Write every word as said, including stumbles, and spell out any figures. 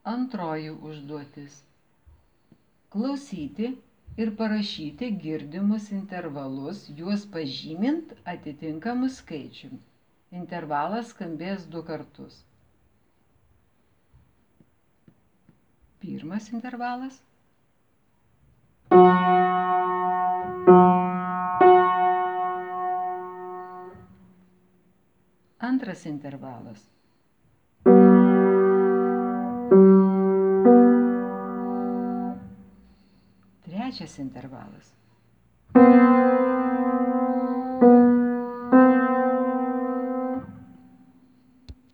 Antroji užduotis. Klausyti ir parašyti girdimus intervalus, juos pažymint atitinkamu skaičiumi. Intervalas skambės du kartus. Pirmas intervalas. Antras intervalas. Trečias intervalas.